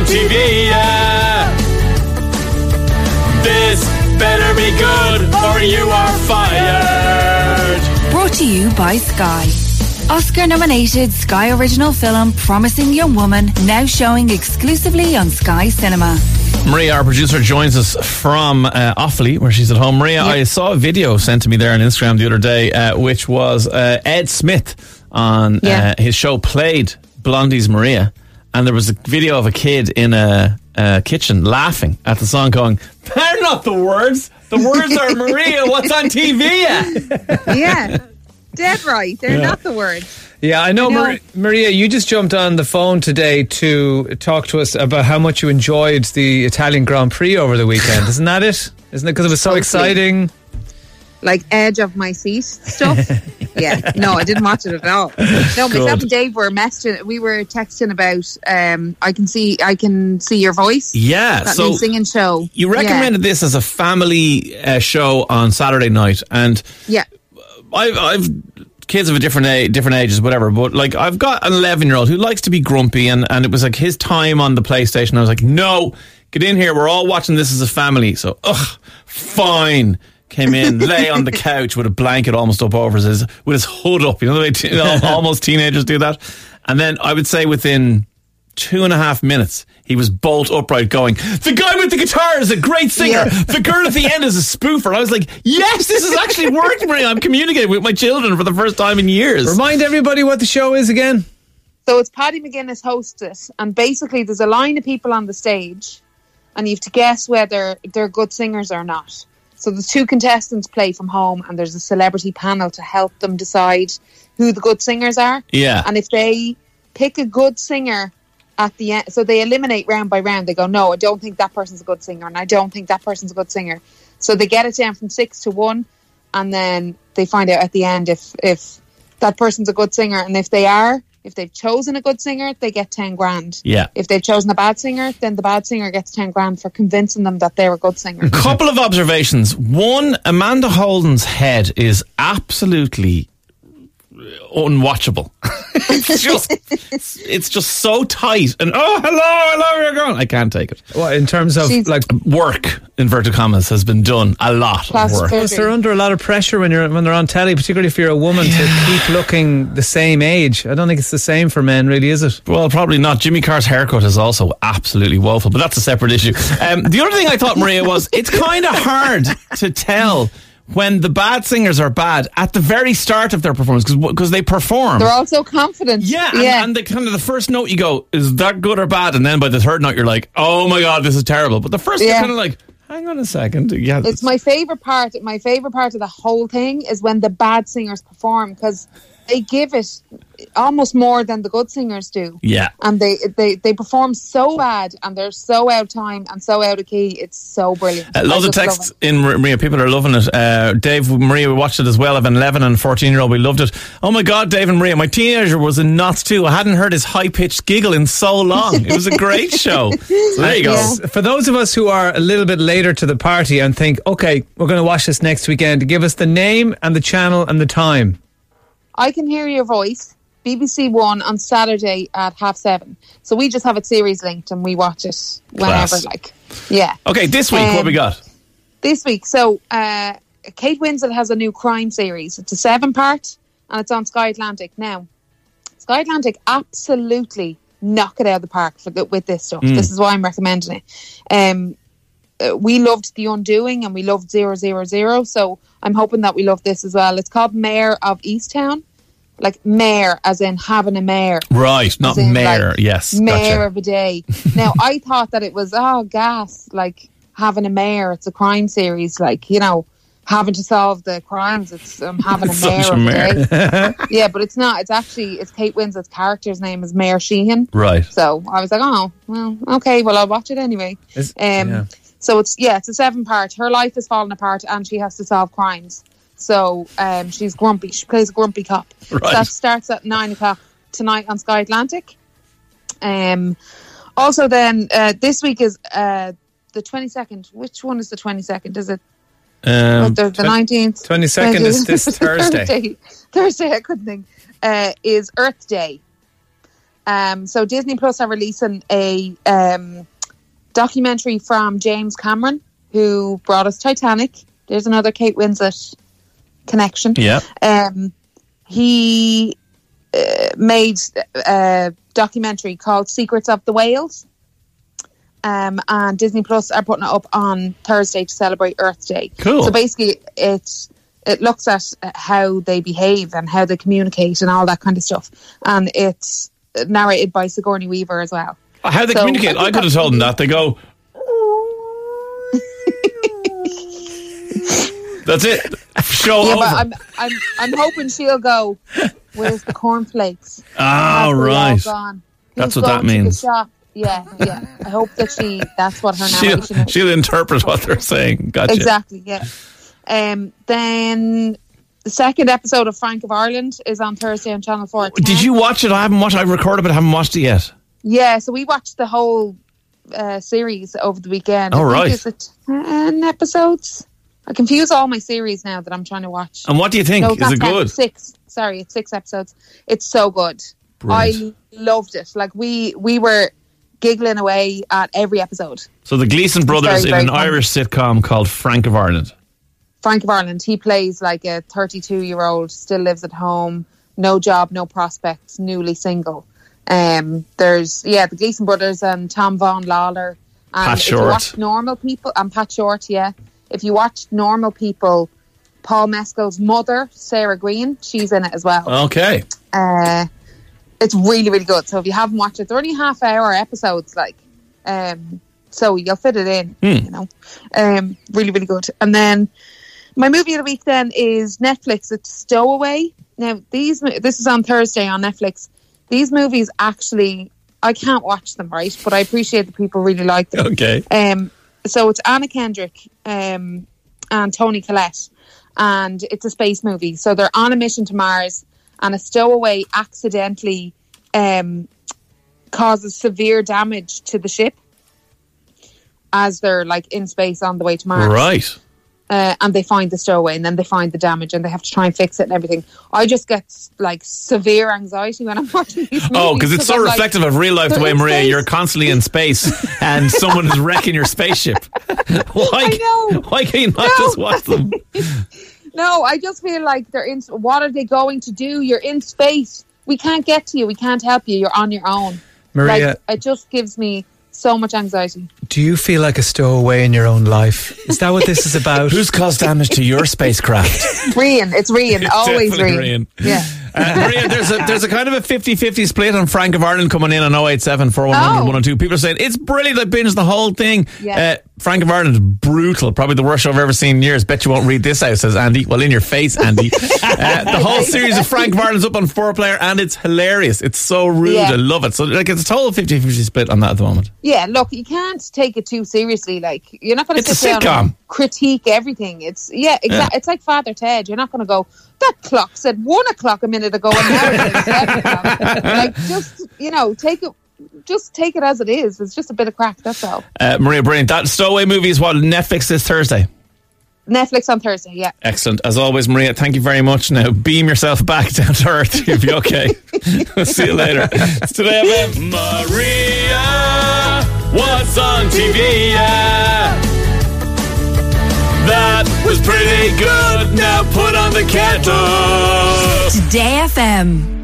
TV, yeah. This better be good or you are fired. Brought to you by Sky. Oscar-nominated Sky original film Promising Young Woman, now showing exclusively on Sky Cinema. Maria, our producer, joins us from Offaly, where she's at home. Maria, I saw a video sent to me there on Instagram the other day, which was Ed Smith on his show played Blondie's Maria, and there was a video of a kid in a kitchen laughing at the song going, they're not the words. The words are Maria, what's on TV? Yeah. Dead right. They're not the words. Yeah, I know. Maria, you just jumped on the phone today to talk to us about how much you enjoyed the Italian Grand Prix over the weekend. Isn't that it? Isn't it because it was so exciting? Like edge of my seat stuff. Yeah. No, I didn't watch it at all. No, myself and Dave were messaging. We were texting about I can see your voice. Yeah. That so new singing show. You recommended this as a family show on Saturday night, and I've kids of different ages, whatever, but like I've got an 11-year-old who likes to be grumpy, and it was like his time on the PlayStation. I was like, no, get in here, we're all watching this as a family. So fine, came in, lay on the couch with a blanket almost up over his with his hood up, you know the way almost teenagers do that. And then I would say within 2.5 minutes he was bolt upright going, the guy with the guitar is a great singer, the girl at the end is a spoofer. And I was like, yes, this is actually working for me. I'm communicating with my children for the first time in years. Remind everybody what the show is again. So it's Paddy McGuinness hosts it, and basically there's a line of people on the stage and you have to guess whether they're good singers or not. So the two contestants play from home, and there's a celebrity panel to help them decide who the good singers are. Yeah. And if they pick a good singer at the end, so they eliminate round by round. They go, no, I don't think that person's a good singer, and I don't think that person's a good singer. So they get it down from 6 to 1, and then they find out at the end if that person's a good singer, and if they've chosen a good singer, they get 10 grand. Yeah. If they've chosen a bad singer, then the bad singer gets 10 grand for convincing them that they're a good singer. A couple of observations. One, Amanda Holden's head is absolutely unwatchable. it's just so tight, and hello, you're going. I can't take it. Well, in terms of like work, inverted commas, has been done a lot of work. Plus, they're under a lot of pressure when they're on telly, particularly if you're a woman, to keep looking the same age. I don't think it's the same for men, really, is it? Well, probably not. Jimmy Carr's haircut is also absolutely woeful, but that's a separate issue. The other thing I thought, Maria, was it's kind of hard to tell when the bad singers are bad at the very start of their performance, because they perform. They're all so confident. And the kind of the first note you go, is that good or bad? And then by the third note you're like, oh my God, this is terrible. But the first you're kind of like, hang on a second. Yeah, it's my favourite part. My favourite part of the whole thing is when the bad singers perform, because they give it almost more than the good singers do. Yeah. And they perform so bad, and they're so out of time and so out of key. It's so brilliant. Loads of texts in, Maria. People are loving it. Dave, Maria, we watched it as well. I have an 11 and 14-year-old. We loved it. Oh my God, Dave and Maria. My teenager was in knots too. I hadn't heard his high-pitched giggle in so long. It was a great show. So there you go. Yeah. For those of us who are a little bit later to the party and think, okay, we're going to watch this next weekend, give us the name and the channel and the time. I Can Hear Your Voice, BBC One on Saturday at 7:30. So we just have it series linked and we watch it whenever. Okay, this week, what we got? This week, so Kate Winslet has a new crime series. It's a 7-part and it's on Sky Atlantic. Now, Sky Atlantic absolutely knock it out of the park with this stuff. This is why I'm recommending it. We loved The Undoing and we loved 000, so I'm hoping that we love this as well. It's called Mayor of Easttown. Like mayor as in having a mayor. Right, not mayor, yes. Mayor of a day. Now, I thought that it was, gas, like having a mayor. It's a crime series, like, you know, having to solve the crimes. It's having a mayor of a day. Yeah, but it's not. It's Kate Winslet's character's name is Mayor Sheehan. Right. So I was like, okay, well, I'll watch it anyway. So it's a 7-part. Her life is falling apart and she has to solve crimes. So she's grumpy. She plays a grumpy cop. Right. So that starts at 9:00 tonight on Sky Atlantic. Also then, this week is the 22nd. Which one is the 22nd? Is it the 19th? 22nd is this Thursday. Thursday, I couldn't think. Is Earth Day. So Disney Plus are releasing a documentary from James Cameron, who brought us Titanic. There's another Kate Winslet connection. Yeah. He made a documentary called Secrets of the Whales. And Disney Plus are putting it up on Thursday to celebrate Earth Day. Cool. So basically, it looks at how they behave and how they communicate and all that kind of stuff. And it's narrated by Sigourney Weaver as well. How they communicate? I could have told them that. They go... That's it. Show over. But I'm hoping she'll go, where's the cornflakes? Oh, right. That's what that means. Yeah. I hope that that's what her narration is. She'll interpret what they're saying. Gotcha. Exactly, yeah. Then the second episode of Frank of Ireland is on Thursday on Channel 4. Did you watch it? I haven't watched it. I recorded it, but I haven't watched it yet. Yeah, so we watched the whole series over the weekend. Oh, right. Is it 10 episodes? I confuse all my series now that I'm trying to watch. And what do you think? No, is it 10, good? 6. Sorry, it's 6 episodes. It's so good. Brilliant. I loved it. Like, we were giggling away at every episode. So the Gleeson brothers in an Irish sitcom called Frank of Ireland. Frank of Ireland. He plays like a 32-year-old, still lives at home, no job, no prospects, newly single. There's the Gleeson brothers and Tom Vaughan Lawler. And Pat Short. If you watch Normal People, and Pat Short, yeah. If you watch Normal People, Paul Mescal's mother, Sarah Green, she's in it as well. Okay. It's really, really good. So if you haven't watched it, they're only half-hour episodes, so you'll fit it in, you know. Really, really good. And then my movie of the week then is Netflix. It's Stowaway. Now, this is on Thursday on Netflix. These movies actually, I can't watch them, right? But I appreciate that people really like them. Okay. So it's Anna Kendrick and Toni Collette, and it's a space movie. So they're on a mission to Mars, and a stowaway accidentally causes severe damage to the ship as they're in space on the way to Mars. Right. And they find the stowaway, and then they find the damage, and they have to try and fix it and everything. I just get severe anxiety when I'm watching these movies. Oh, because it's so reflective of real life the way, Maria, you're constantly in space and someone is wrecking your spaceship. I know. Why can't you not just watch them? No, I just feel like they're in. What are they going to do? You're in space. We can't get to you. We can't help you. You're on your own. Maria, it just gives me so much anxiety. Do you feel like a stowaway in your own life? Is that what this is about? Who's caused damage to your spacecraft? Rian. It's Rian. Always Rian. Yeah. Maria, there's a kind of a 50-50 split on Frank of Ireland coming in on 087 411 102. People are saying it's brilliant. I binged the whole thing. Yeah. Frank of Ireland is brutal. Probably the worst show I've ever seen in years. Bet you won't read this out, says Andy. Well, in your face, Andy. The whole series of Frank of Ireland's up on 4Player, and it's hilarious. It's so rude. Yeah. I love it. So it's a total 50-50 split on that at the moment. Yeah, look, you can't take it too seriously. You're not going to sit down and critique everything. It's It's like Father Ted. You're not going to go, that clock said 1 o'clock a minute ago, and now it's 7 o'clock. Just take it as it is. It's just a bit of crack, that's all. Maria, brilliant. That Stowaway movie is what, Netflix this Thursday? Netflix on Thursday, yeah. Excellent. As always, Maria, thank you very much. Now, beam yourself back down to earth. You'll be okay. We'll see you later. It's Today FM. Maria, what's on TV? Yeah. That was pretty good. Now put on the kettle. Today FM.